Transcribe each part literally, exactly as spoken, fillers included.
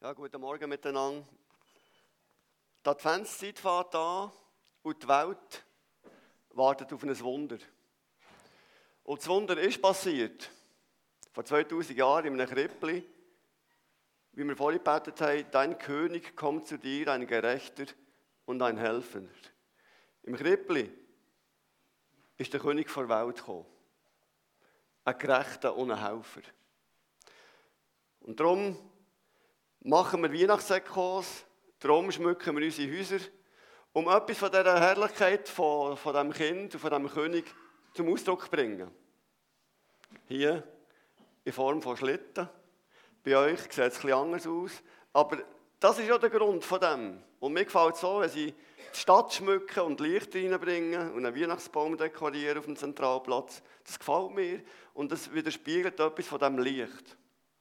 Ja, guten Morgen miteinander. Die Adventszeit fährt an und die Welt wartet auf ein Wunder. Und das Wunder ist passiert. Vor zweitausend Jahren in einem Krippli, wie wir vorhin gebetet haben, dein König kommt zu dir, ein Gerechter und ein Helfer. Im Krippli ist der König vor der Welt gekommen. Ein Gerechter und ein Helfer. Und darum machen wir Weihnachtssekos, darum schmücken wir unsere Häuser, um etwas von dieser Herrlichkeit von, von diesem Kind und von diesem König zum Ausdruck zu bringen. Hier in Form von Schlitten. Bei euch sieht es ein bisschen anders aus. Aber das ist ja der Grund von dem. Und mir gefällt es so, wenn sie die Stadt schmücken und Licht reinbringen und einen Weihnachtsbaum dekorieren auf dem Zentralplatz. Das gefällt mir und das widerspiegelt etwas von diesem Licht.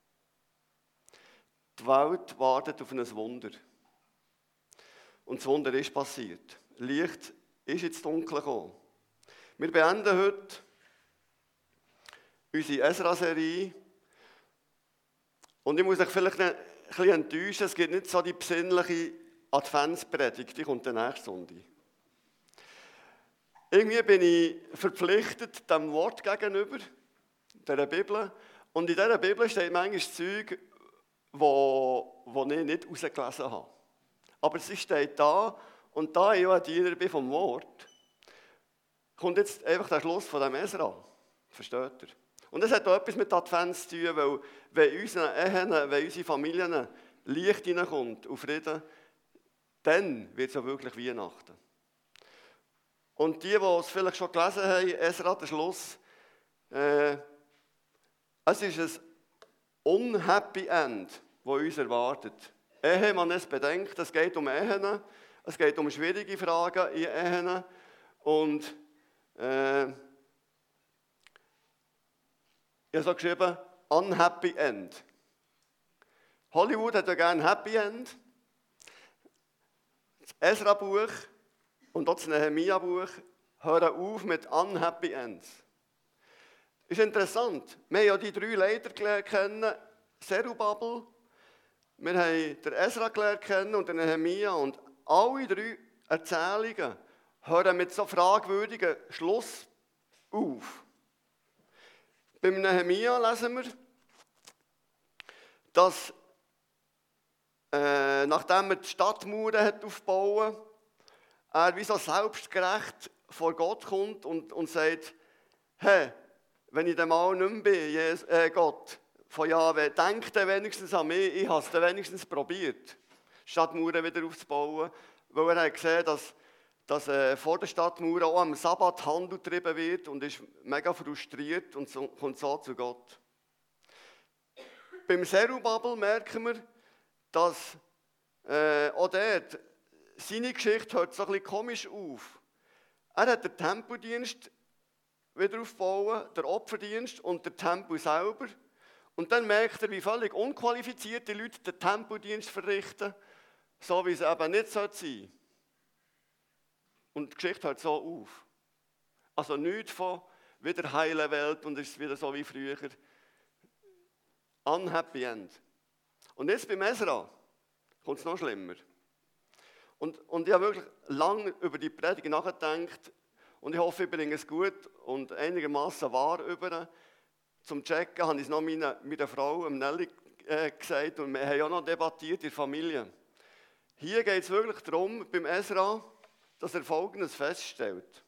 Die Welt wartet auf ein Wunder. Und das Wunder ist passiert. Licht ist ins Dunkle gekommen. Wir beenden heute unsere Esra-Serie. Und ich muss euch vielleicht ein bisschen enttäuschen, es gibt nicht so die besinnliche Adventspredigt, die kommt den nächsten Sonntag. Irgendwie bin ich verpflichtet dem Wort gegenüber, dieser Bibel. Und in dieser Bibel steht manchmal Zeug, wo, wo ich nicht herausgelesen habe. Aber sie steht da, und da ich ja ein Diener bin vom Wort, kommt jetzt einfach der Schluss von dem Esra. Versteht ihr? Und das hat auch etwas mit Advents zu tun, weil wenn in unseren Ehen, wenn in unsere Familien Licht hineinkommt und Frieden, dann wird es ja wirklich Weihnachten. Und die, die es vielleicht schon gelesen haben, Esra, der Schluss, äh, es ist ein unhappy End, das uns erwartet. Ehe man es bedenkt, es geht um Ehen, es geht um schwierige Fragen in Ehen und äh, ich habe so geschrieben, unhappy End. Hollywood hat ja gerne ein Happy End. Das Esra-Buch und auch das Nehemia-Buch hören auf mit unhappy Ends. Ist interessant. Wir haben ja die drei Leiter kennen, Zerubabel, wir haben den Esra gelernt kennen und den Nehemia, und alle drei Erzählungen hören mit so fragwürdigen Schluss auf. Beim Nehemia lesen wir, dass äh, nachdem er die Stadtmauern hat aufgebaut hat, er wie so selbstgerecht vor Gott kommt und, und sagt, hey, wenn ich dann mal nicht mehr bin, Jesus, äh, Gott, von Jahwe, denk dann wenigstens an mich, ich habe es dann wenigstens probiert, Stadtmauern wieder aufzubauen, weil er hat gesehen, dass, dass äh, vor der Stadtmauer auch am Sabbat Handel getrieben wird und ist mega frustriert und so, kommt so zu Gott. Beim Zerubabel merken wir, dass äh, auch dort seine Geschichte hört so ein bisschen komisch auf. Er hat den Tempeldienst wieder aufbauen, der Opferdienst und der Tempel selber. Und dann merkt er, wie völlig unqualifizierte Leute den Tempeldienst verrichten, so wie es eben nicht sein sollte. Und die Geschichte hört so auf. Also nichts von wieder heile Welt und es ist wieder so wie früher. Unhappy End. Und jetzt beim Esra kommt es noch schlimmer. Und, und ich habe wirklich lange über die Predigt nachgedacht und ich hoffe, ich bringe es gut und einigermaßen wahr über. Zum Checken habe ich es noch meiner, meiner Frau, Nelly, äh, gesagt, und wir haben ja noch debattiert in der Familie. Hier geht es wirklich darum, beim Esra, dass er Folgendes feststellt.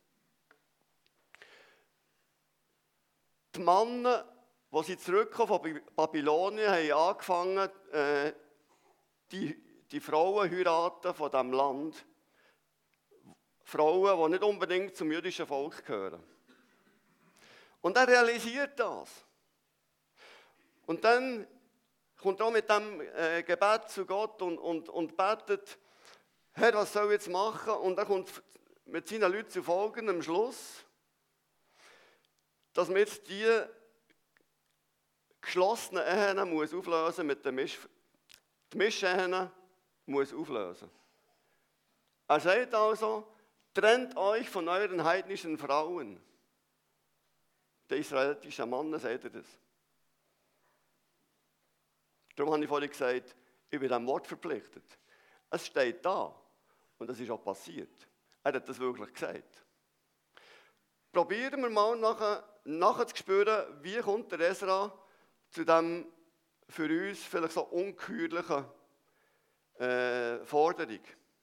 Die Männer, als sie zurückkommen von Babylonien, haben angefangen, äh, die, die Frauen heiraten von diesem Land. Frauen, die nicht unbedingt zum jüdischen Volk gehören. Und er realisiert das. Und dann kommt er auch mit dem äh, Gebet zu Gott und, und, und betet, Herr, was soll ich jetzt machen? Und er kommt mit seinen Leuten zu folgendem Schluss, dass man jetzt die geschlossenen Ehen muss auflösen mit den Misch die Mischehen muss auflösen. Er sagt also, trennt euch von euren heidnischen Frauen. Der israelitische Mann sagt er das. Darum habe ich vorhin gesagt, Ich bin diesem Wort verpflichtet. Es steht da. Und das ist auch passiert. Er hat das wirklich gesagt. Probieren wir mal nachher, nachher zu spüren, wie kommt der Esra zu diesem für uns vielleicht so ungeheuerlichen äh, Forderung.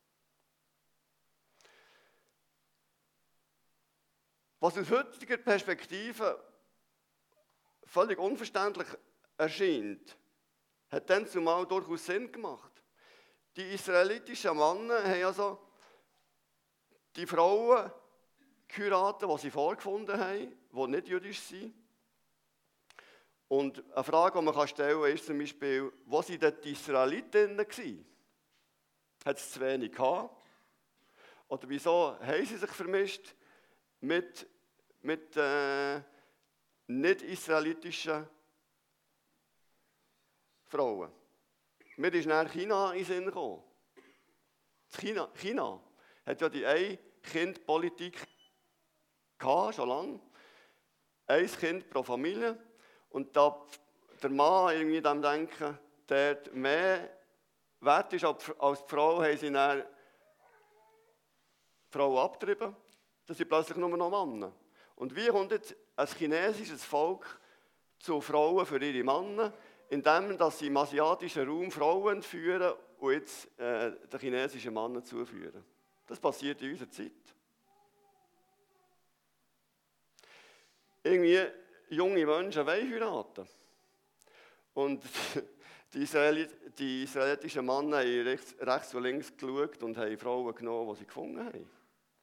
Was aus heutiger Perspektive völlig unverständlich erscheint, hat dann zumal durchaus Sinn gemacht. Die israelitischen Männer haben also die Frauen geheiratet, die sie vorgefunden haben, die nicht jüdisch sind. Und eine Frage, die man stellen kann, ist zum Beispiel, wo waren denn die Israelitinnen? Hat es zu wenig gehabt? Oder wieso haben sie sich vermischt mit, mit äh, nicht-israelitischen Frauen? Mir ist nach China in den Sinn gekommen. China, China hat ja die Ein-Kind-Politik gehabt, schon lange. Ein Kind pro Familie. Und da der Mann irgendwie dem denken, der mehr wert ist als die Frau, haben sie dann die Frau abgetrieben. Das sind plötzlich nur noch Männer. Und wie kommt jetzt ein chinesisches Volk zu Frauen für ihre Männer, indem dass sie im asiatischen Raum Frauen entführen und jetzt äh, den chinesischen Männern zuführen? Das passiert in unserer Zeit. Irgendwie junge Menschen wollen heiraten. Und die, Israeli, die israelitischen Männer haben rechts, rechts und links geschaut und haben Frauen genommen, die sie gefunden haben.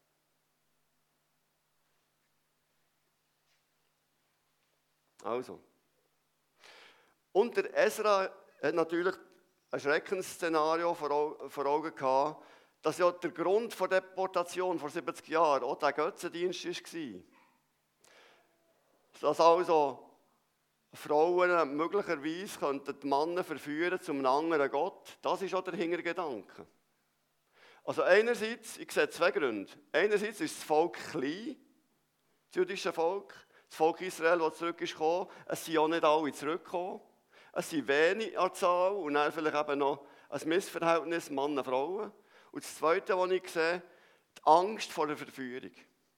Also. Und der Esra hat natürlich ein Schreckensszenario vor Augen gehabt, dass ja der Grund der Deportation vor siebzig Jahren auch der Götzendienst war. Dass also Frauen möglicherweise die Männer verführen zu einem anderen Gott, das ist auch der Hintergedanke. Also einerseits, ich sehe zwei Gründe. Einerseits ist das Volk klein, das jüdische Volk, das Volk Israel, das zurück ist gekommen. Es sind auch nicht alle zurückgekommen. Es sind wenig an Zahl und dann vielleicht eben noch ein Missverhältnis Mann und Frauen. Und das Zweite, was ich sehe, die Angst vor der Verführung.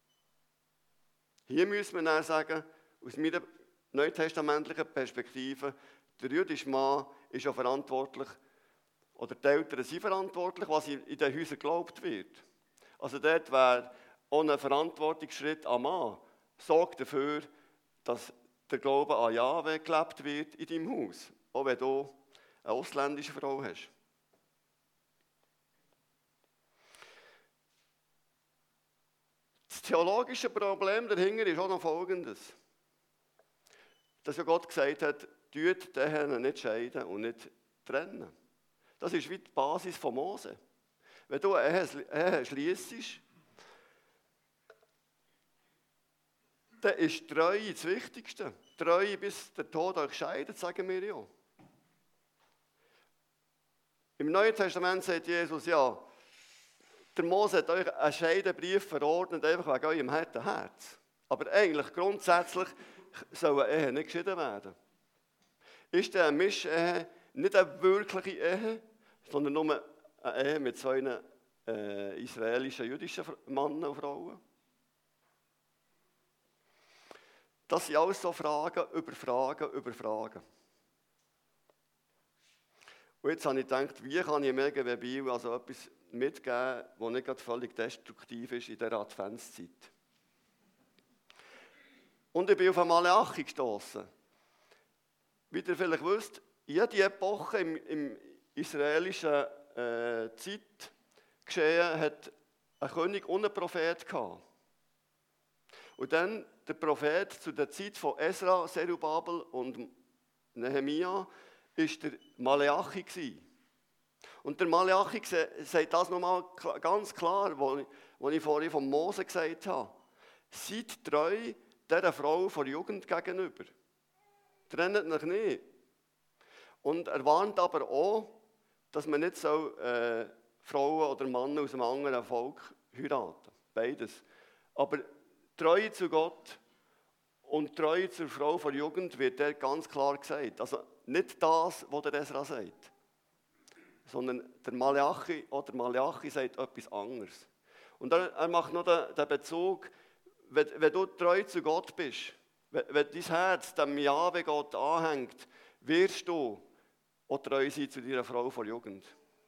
Hier müssen wir dann sagen, aus meiner neutestamentlichen Perspektive, der jüdische Mann ist ja verantwortlich, oder die Eltern sind verantwortlich, was in den Häusern geglaubt wird. Also dort wäre auch ein Verantwortungsschritt am Mann. Sorg dafür, dass der Glaube an Jahwe gelebt wird in deinem Haus, auch wenn du eine ausländische Frau hast. Das theologische Problem dahinter ist auch noch Folgendes. Dass ja Gott gesagt hat, tut die Ehe nicht scheiden und nicht trennen. Das ist wie die Basis von Mose. Wenn du eine Ehe schliessest, dann ist Treue das Wichtigste. Treue bis der Tod euch scheidet, sagen wir ja. Im Neuen Testament sagt Jesus, ja, der Mose hat euch einen Scheidebrief verordnet, einfach wegen eurem harten Herz. Aber eigentlich grundsätzlich soll eine Ehe nicht geschieden werden. Ist eine Mischehe nicht eine wirkliche Ehe, sondern nur eine Ehe mit zwei äh, israelischen, jüdischen Männern und Frauen? Das sind alles so Fragen über Fragen über Fragen. Und jetzt habe ich gedacht, wie kann ich mir gegen Bibel also etwas mitgeben, das nicht gerade völlig destruktiv ist in dieser Adventszeit. Und ich bin auf eine Maleachi gestossen. Wie ihr vielleicht wisst, jede Epoche im, im israelischen äh, Zeitgeschehen hat ein König und einen Prophet gehabt. Und dann der Prophet zu der Zeit von Esra, Zerubabel und Nehemia war der Maleachi gewesen. Und der Maleachi sagt das nochmal ganz klar, was ich vorhin von Mose gesagt habe. Seid treu dieser Frau vor Jugend gegenüber. Trennt euch nicht. Und er warnt aber auch, dass man nicht so, äh, Frauen oder Männer aus einem anderen Volk heiraten. Beides. Aber Treue zu Gott und Treue zur Frau vor Jugend wird dort ganz klar gesagt. Also nicht das, was der Esra sagt. sondern der Malachi oder Malachi sagt etwas anderes. Und er, er macht noch den, den Bezug, wenn, wenn du treu zu Gott bist, wenn, wenn dein Herz dem Jahwe Gott anhängt, wirst du auch treu sein zu deiner Frau vor Jugend.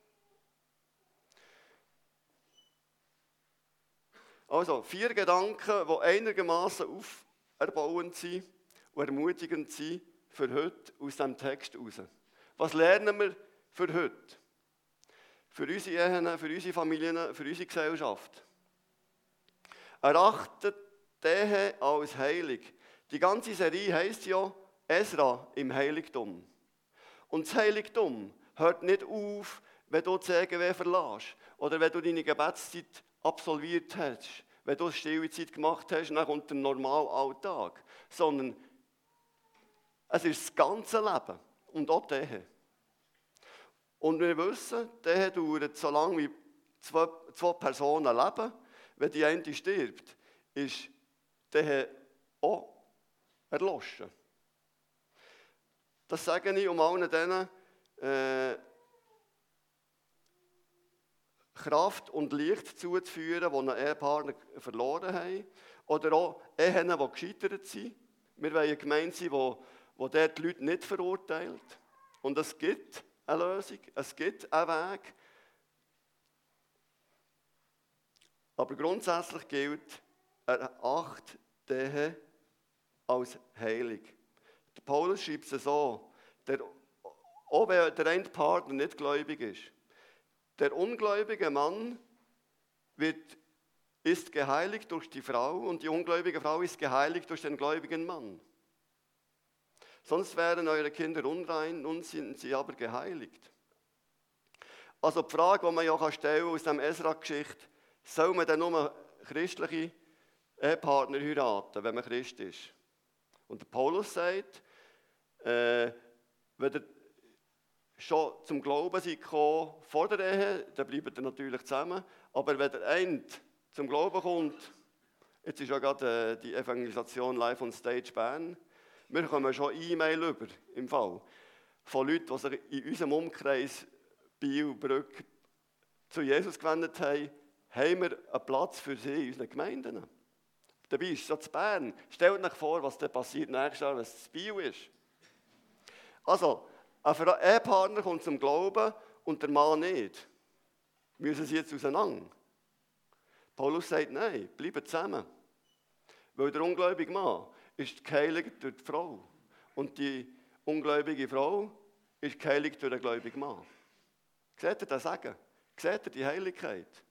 Also, vier Gedanken, die einigermaßen auferbauend sind und ermutigend sind für heute aus diesem Text heraus. Was lernen wir für heute? Für unsere Ehen, für unsere Familien, für unsere Gesellschaft. Erachtet die Ehe als heilig. Die ganze Serie heisst ja Esra im Heiligtum. Und das Heiligtum hört nicht auf, wenn du die E G W verlässt oder wenn du deine Gebetszeit absolviert hast, wenn du stille Zeit gemacht hast, dann kommt der normale Alltag. Sondern es ist das ganze Leben und auch die Ehe. Und wir wissen, die Ehe dauert so lange wie zwei, zwei Personen leben. Wenn die eine stirbt, ist die Ehe auch erloschen. Das sage ich um allen denen, äh, Kraft und Licht zuzuführen, die einen Ehepartner verloren haben. Oder auch Ehen, die gescheitert sind. Wir wollen eine Gemeinde sein, wo, wo dort die Leute nicht verurteilt. Und es gibt eine Lösung, es gibt einen Weg. Aber grundsätzlich gilt, eracht die Ehe als heilig. Der Paulus schreibt es so, der, auch wenn der eine Partner nicht gläubig ist, der ungläubige Mann wird, ist geheiligt durch die Frau und die ungläubige Frau ist geheiligt durch den gläubigen Mann. Sonst wären eure Kinder unrein, nun sind sie aber geheiligt. Also die Frage, die man ja stellen kann aus dieser Esra-Geschichte, soll man denn nur christliche Ehepartner heiraten, wenn man Christ ist? Und der Paulus sagt, äh, wenn ihr schon zum Glauben seid gekommen vor der Ehe, dann bleibt ihr natürlich zusammen. Aber wenn der eine zum Glauben kommt, jetzt ist ja gerade äh, die Evangelisation Live on Stage Bern, wir kommen schon E-Mail über, im Fall, von Leuten, die sich in unserem Umkreis Biel, Brück zu Jesus gewendet haben, haben wir einen Platz für sie in unseren Gemeinden. Dabei ist es so zu Bern. Stellt euch vor, was dann passiert nächstes Jahr, wenn es zu Biel ist. Also, ein Ehepartner kommt zum Glauben und der Mann nicht. Müssen sie jetzt auseinander? Paulus sagt, nein, bleiben zusammen. Weil der ungläubige Mann ist geheiligt durch die Frau. Und die ungläubige Frau ist geheiligt durch den gläubigen Mann. Seht ihr das sagen? Seht ihr die Heiligkeit?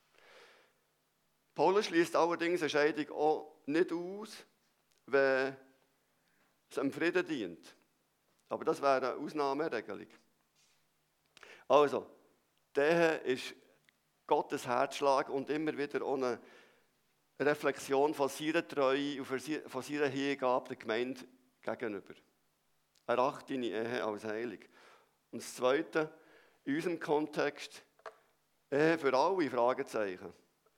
Paulus schließt allerdings eine Scheidung auch nicht aus, wenn es dem Frieden dient. Aber das wäre eine Ausnahmeregelung. Also, die Ehe ist Gottes Herzschlag und immer wieder auch eine Reflexion von seiner Treue und von seiner Hingabe der Gemeinde gegenüber. Erachte deine Ehe als heilig. Und das Zweite, in unserem Kontext, Ehe für alle, Fragezeichen.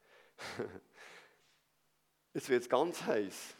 Jetzt wird es ganz heiß.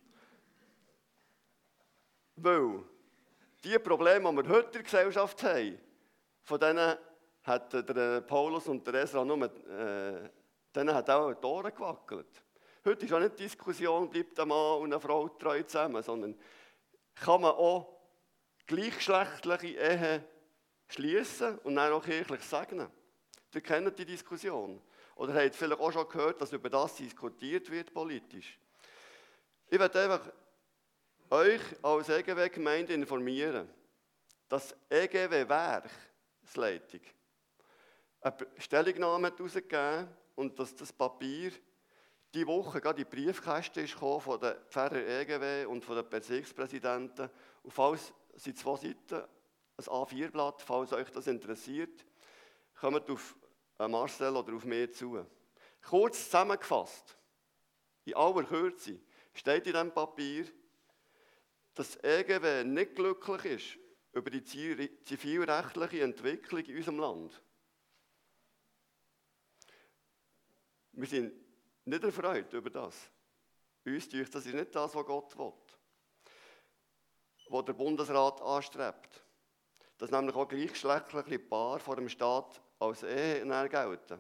Weil die Probleme, die wir heute in der Gesellschaft haben, von denen hat der Paulus und der Esra nur, äh, denen hat auch die Ohren gewackelt. Heute ist auch nicht die Diskussion, bleibt ein Mann und eine Frau treu zusammen, sondern kann man auch gleichgeschlechtliche Ehen schließen und dann auch kirchlich segnen. Ihr kennt die Diskussion. Oder habt vielleicht auch schon gehört, dass über das diskutiert wird politisch. Ich möchte einfach euch als E G W-Gemeinde informieren, dass E G W-Werksleitung eine Stellungnahme hat herausgegeben und dass das Papier diese Woche gerade in die Briefkästen ist gekommen von den Pfarrer E G W und von den Bezirkspräsidenten. Und falls sind zwei Seiten, ein A vier Blatt, falls euch das interessiert, kommt auf Marcel oder auf mich zu. Kurz zusammengefasst, in aller Kürze, steht in diesem Papier, dass E G W nicht glücklich ist über die zivilrechtliche Entwicklung in unserem Land. Wir sind nicht erfreut über das. Uns denkt, das ist nicht das, was Gott will, was der Bundesrat anstrebt. dass nämlich auch gleichgeschlechtliche Paare vor dem Staat als Ehe gelten.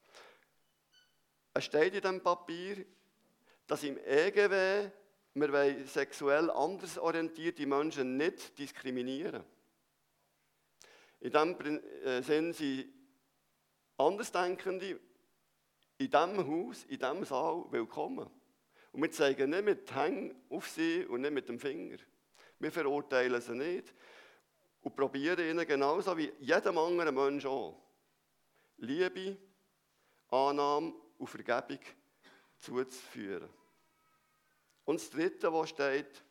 Es steht in diesem Papier, dass im E G W wir sexuell anders orientierte Menschen nicht diskriminieren. In diesem Sinn sind Andersdenkende in diesem Haus, in diesem Saal willkommen. Und wir zeigen nicht mit den Händen auf sie und nicht mit dem Finger. Wir verurteilen sie nicht und probieren ihnen genauso wie jedem anderen Menschen auch Liebe, Annahme und Vergebung zuzuführen. Und das Dritte, was steht,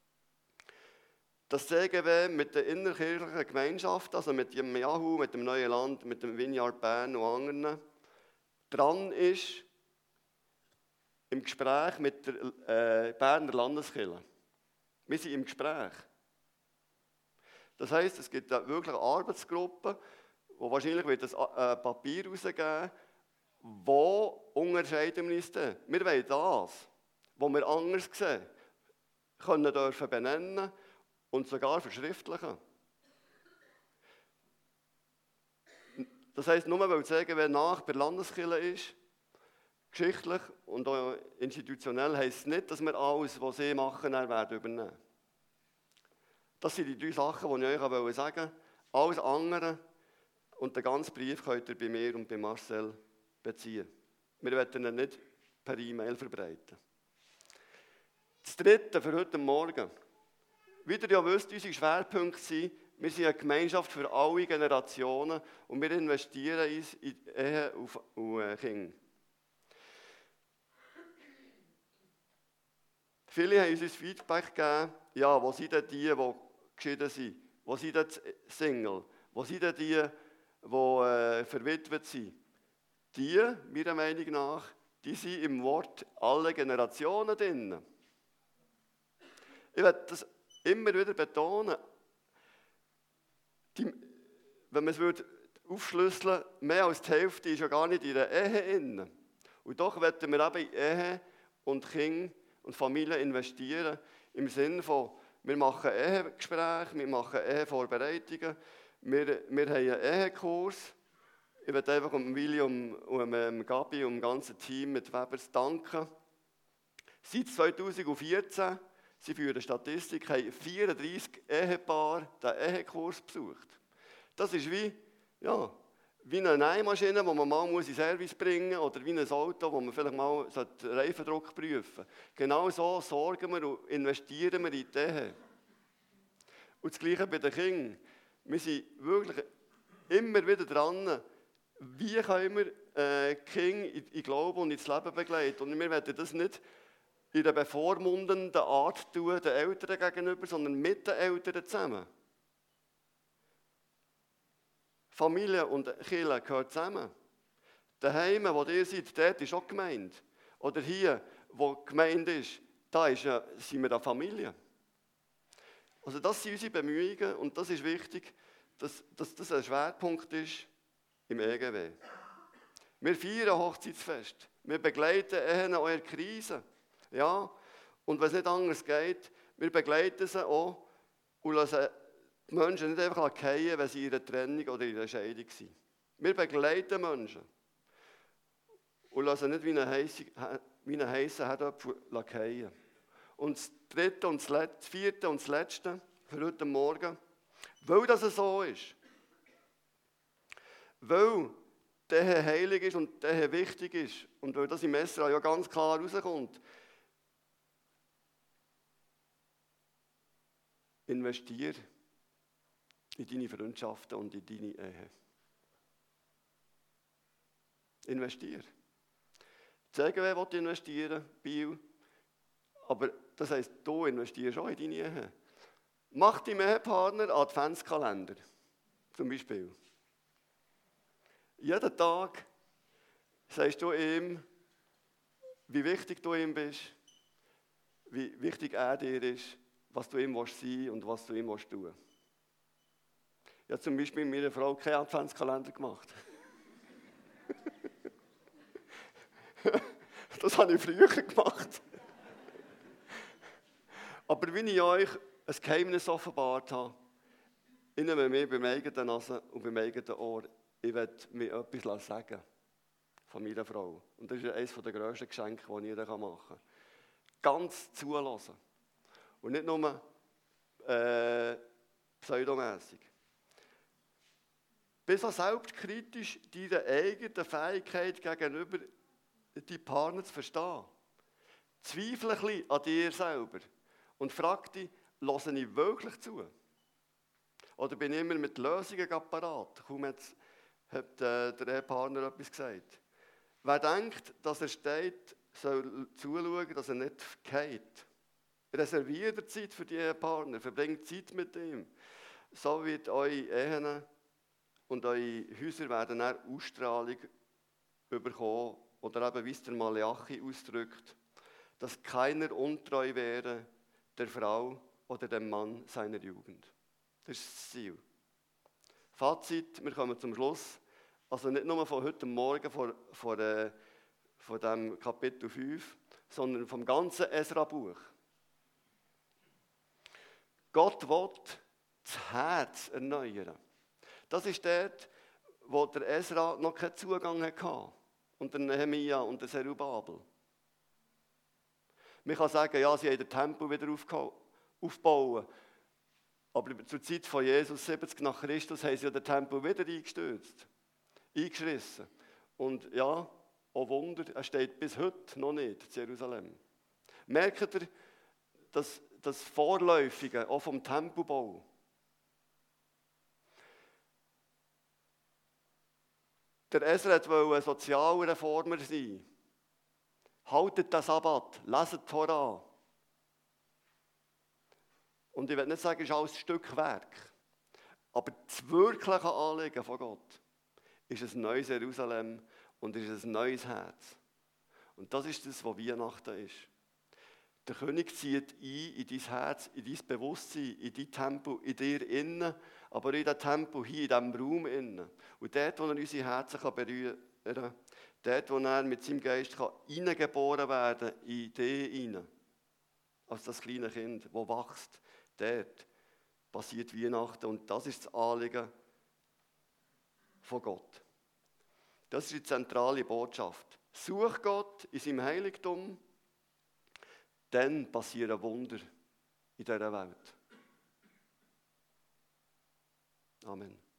dass das C G W mit der innerkirchlichen Gemeinschaft, also mit dem Yahoo, mit dem Neuen Land, mit dem Vineyard Bern und anderen, dran ist im Gespräch mit der äh, Berner Landeskirche. Wir sind im Gespräch. Das heisst, es gibt wirklich eine Arbeitsgruppe, wo wahrscheinlich wird das äh, Papier rausgeben, wo unterscheiden wir uns denn? Wir wollen das, was wir anders sehen, können dürfen benennen und sogar verschriftlichen. Das heisst, nur weil das C G W nach bei der Landeskirche ist, geschichtlich und auch institutionell, heisst es nicht, dass wir alles, was sie machen, dann werden übernehmen. Das sind die drei Sachen, die ich euch sagen wollte. Alles andere und den ganzen Brief könnt ihr bei mir und bei Marcel beziehen. Wir werden ihn nicht per E-Mail verbreiten. Das Dritte für heute Morgen. Wie ihr ja wisst, unsere Schwerpunkte sind, wir sind eine Gemeinschaft für alle Generationen und wir investieren in Ehe und Kinder. Viele haben uns ein Feedback gegeben, ja, wo sind denn die, die geschieden sind? Wo sind denn die Single? Wo sind denn die, die äh, verwitwet sind? Die, meiner Meinung nach, die sind im Wort alle Generationen drin. Ich werde das immer wieder betonen. Die, wenn man es würde aufschlüsseln, mehr als die Hälfte ist ja gar nicht in der Ehe drin. Und doch werden wir eben in Ehe und Kinder und Familie investieren, im Sinne von, wir machen Ehegespräche, wir machen Ehevorbereitungen, wir, wir haben einen Ehekurs. Ich möchte einfach um William und um Gabi und dem ganzen Team mit Webers danken. Seit zweitausendvierzehn, sie führen Statistik, haben vierunddreissig Ehepaare den Ehekurs besucht. Das ist wie, ja, wie eine Nähmaschine, die man mal in den Service bringen muss, oder wie ein Auto, wo man vielleicht mal den Reifendruck prüfen sollte. Genau so sorgen wir und investieren wir in die Ehe. Und das Gleiche bei den Kindern. Wir sind wirklich immer wieder dran, wie können wir äh, die Kinder in, in Glauben und ins Leben begleiten. Und wir werden das nicht in einer bevormundenden Art tun, den Eltern gegenüber, sondern mit den Eltern zusammen. Familie und Kirche gehören zusammen. Daheim, wo ihr seid, dort ist auch Gemeinde. Oder hier, wo Gemeinde ist, da ist, äh, sind wir eine Familie. Also das sind unsere Bemühungen und das ist wichtig, dass, dass das ein Schwerpunkt ist im E G W. Wir feiern Hochzeitsfest. Wir begleiten Ehen in eurer Krise. Ja? Und wenn es nicht anders geht, wir begleiten sie auch und lassen die Menschen nicht einfach fallen, wenn sie in einer Trennung oder in einer Scheidung sind. Wir begleiten Menschen und lassen nicht wie einen heissen Herdöpfel fallen. Und das Dritte und das, Letzte, das Vierte und das Letzte für heute Morgen, weil das so ist, weil die Ehe heilig ist und die Ehe wichtig ist und weil das im Esra ja ganz klar rauskommt, investiere in deine Freundschaften und in deine Ehe. Investiere. Das C G W will investieren, Biel, aber das heisst, du investierst auch in deine Ehe. Mach deinem Ehepartner Adventskalender, zum Beispiel. Jeden Tag sagst du ihm, wie wichtig du ihm bist, wie wichtig er dir ist, was du ihm sein willst und was du ihm tun willst. Ich habe zum Beispiel mit meiner Frau keinen Adventskalender gemacht. Das habe ich früher gemacht. Aber wenn ich euch ein Geheimnis offenbart habe, Ich nehme mich beim eigenen Nase und beim eigenen Ohr. Ich will mir etwas sagen von meiner Frau. Und das ist eines der grössten Geschenke, die ich ihr machen kann. Ganz zulassen. Und nicht nur äh, pseudomässig. Bist auch selbstkritisch deiner eigenen Fähigkeit gegenüber deinen Partner zu verstehen. Zweifle ein bisschen an dir selber und frag dich, höre ich wirklich zu? Oder bin ich immer mit Lösungen parat? Kaum hat, hat äh, der Ehepartner etwas gesagt. Wer denkt, dass er steht, soll zuschauen, dass er nicht geht. Reserviert ihr Zeit für die Ehepartner, verbringt Zeit mit ihm. So wird eure Ehen und eure Häuser werden dann Ausstrahlung bekommen, oder eben, wie es der Malachi ausdrückt, dass keiner untreu wäre der Frau oder dem Mann seiner Jugend. Das ist das Ziel. Fazit, wir kommen zum Schluss. Also nicht nur von heute Morgen, von, von, äh, von dem Kapitel fünf, sondern vom ganzen Esra-Buch. Gott will das Herz erneuern. Das ist dort, wo der Esra noch keinen Zugang hatte. Und der Nehemia und der Zerubabel. Man kann sagen, ja, sie haben den Tempel wieder aufgebaut. Aber zur Zeit von Jesus, siebzig nach Christus, haben sie ja den Tempel wieder eingestürzt. Eingeschrissen. Und ja, auch Wunder, er steht bis heute noch nicht in Jerusalem. Merkt ihr, dass das Vorläufige auch vom Tempelbau, der Esra wollte ein Sozialreformer sein. Haltet den Sabbat, leset die Torah. Und ich will nicht sagen, es ist alles Stückwerk. Aber das wirkliche Anliegen von Gott ist ein neues Jerusalem und ist ein neues Herz. Und das ist das, was Weihnachten ist. Der König zieht ein in dein Herz, in dein Bewusstsein, in dein Tempel, in dir innen, aber in diesem Tempel hier, in diesem Raum innen. Und dort, wo er unsere Herzen berühren kann, dort, wo er mit seinem Geist hineingeboren werden kann, in dich hinein. Als das kleine Kind, das wächst, dort passiert Weihnachten. Und das ist das Anliegen von Gott. Das ist die zentrale Botschaft. Such Gott in seinem Heiligtum, dann passieren Wunder in dieser Welt. Amen.